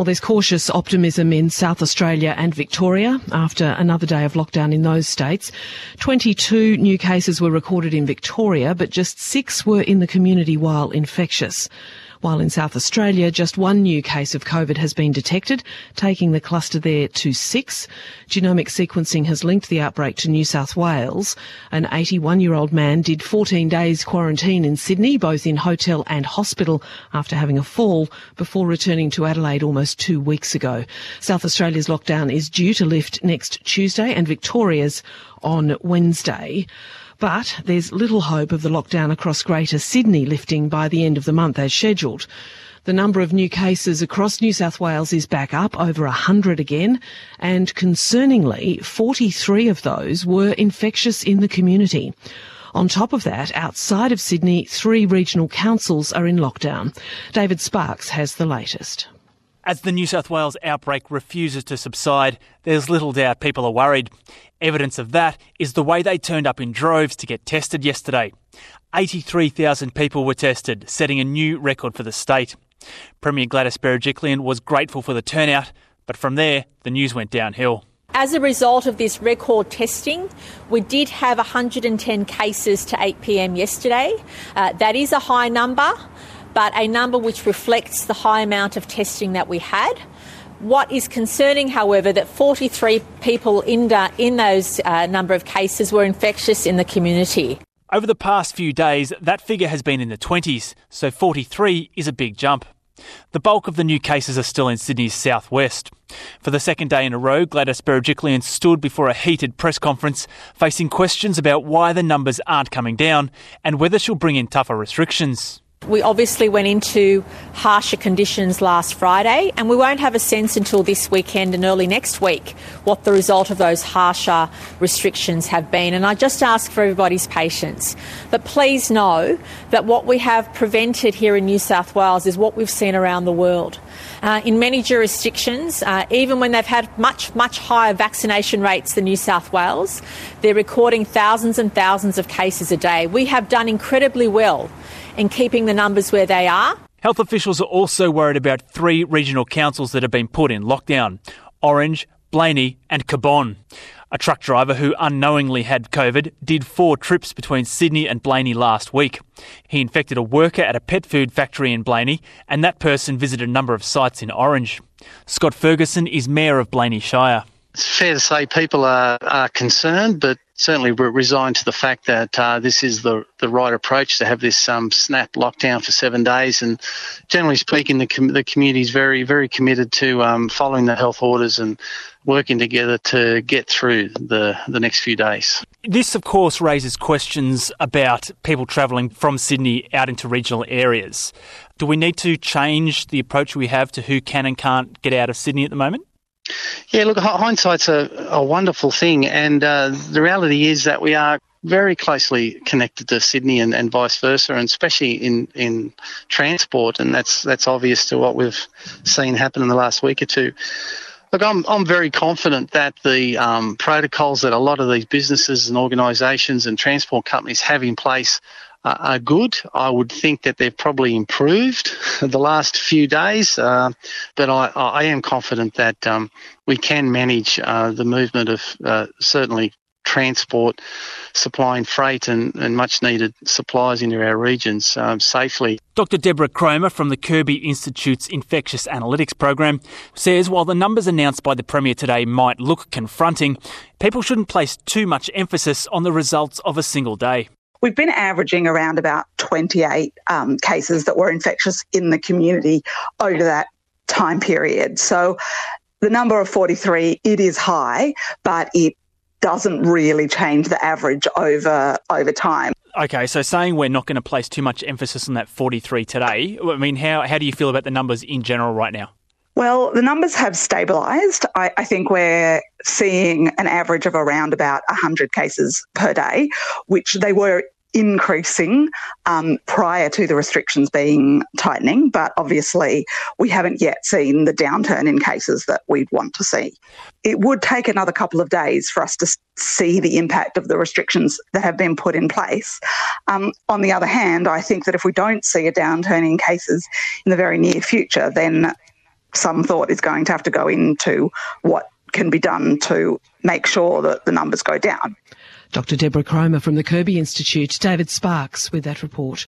Well, there's cautious optimism in South Australia and Victoria after another day of lockdown in those states. 22 new cases were recorded in Victoria, but just 6 were in the community while infectious. While in South Australia, just 1 new case of COVID has been detected, taking the cluster there to 6. Genomic sequencing has linked the outbreak to New South Wales. An 81-year-old man did 14 days quarantine in Sydney, both in hotel and hospital, after having a fall, before returning to Adelaide almost 2 weeks ago. South Australia's lockdown is due to lift next Tuesday and Victoria's on Wednesday. But there's little hope of the lockdown across Greater Sydney lifting by the end of the month as scheduled. The number of new cases across New South Wales is back up, over 100 again, and concerningly, 43 of those were infectious in the community. On top of that, outside of Sydney, 3 regional councils are in lockdown. David Sparks has the latest. As the New South Wales outbreak refuses to subside, there's little doubt people are worried. Evidence of that is the way they turned up in droves to get tested yesterday. 83,000 people were tested, setting a new record for the state. Premier Gladys Berejiklian was grateful for the turnout, but from there, the news went downhill. As a result of this record testing, we did have 110 cases to 8 p.m. yesterday. That is a high number, but a number which reflects the high amount of testing that we had. What is concerning, however, that 43 people in those number of cases were infectious in the community. Over the past few days, that figure has been in the 20s, so 43 is a big jump. The bulk of the new cases are still in Sydney's southwest. For the second day in a row, Gladys Berejiklian stood before a heated press conference, facing questions about why the numbers aren't coming down and whether she'll bring in tougher restrictions. We obviously went into harsher conditions last Friday, and we won't have a sense until this weekend and early next week what the result of those harsher restrictions have been. And I just ask for everybody's patience. But please know that what we have prevented here in New South Wales is what we've seen around the world. In many jurisdictions, even when they've had much higher vaccination rates than New South Wales, they're recording thousands and thousands of cases a day. We have done incredibly well in keeping the numbers where they are. Health officials are also worried about 3 regional councils that have been put in lockdown: Orange, Blaney and Cabonne. A truck driver who unknowingly had COVID did 4 trips between Sydney and Blaney last week. He infected a worker at a pet food factory in Blaney, and that person visited a number of sites in Orange. Scott Ferguson is Mayor of Blaney Shire. It's fair to say people are concerned, but certainly we're resigned to the fact that this is the right approach to have this snap lockdown for 7 days. And generally speaking, the community is very, very committed to following the health orders and working together to get through the next few days. This, of course, raises questions about people travelling from Sydney out into regional areas. Do we need to change the approach we have to who can and can't get out of Sydney at the moment? Yeah, look, hindsight's a wonderful thing, and the reality is that we are very closely connected to Sydney and vice versa, and especially in transport, and that's obvious to what we've seen happen in the last week or two. Look, I'm very confident that the protocols that a lot of these businesses and organisations and transport companies have in place are good. I would think that they've probably improved the last few days, but I am confident that we can manage the movement of certainly transport, supplying freight and much needed supplies into our regions safely. Dr. Deborah Cromer from the Kirby Institute's Infectious Analytics Program says while the numbers announced by the Premier today might look confronting, people shouldn't place too much emphasis on the results of a single day. We've been averaging around about 28 cases that were infectious in the community over that time period. So the number of 43, it is high, but it doesn't really change the average over time. Okay, so saying we're not going to place too much emphasis on that 43 today, I mean, how do you feel about the numbers in general right now? Well, the numbers have stabilised. I think we're seeing an average of around about 100 cases per day, which they were increasing prior to the restrictions being tightening, but obviously we haven't yet seen the downturn in cases that we'd want to see. It would take another couple of days for us to see the impact of the restrictions that have been put in place. On the other hand, I think that if we don't see a downturn in cases in the very near future, then some thought is going to have to go into what can be done to make sure that the numbers go down. Dr. Deborah Cromer from the Kirby Institute. David Sparks with that report.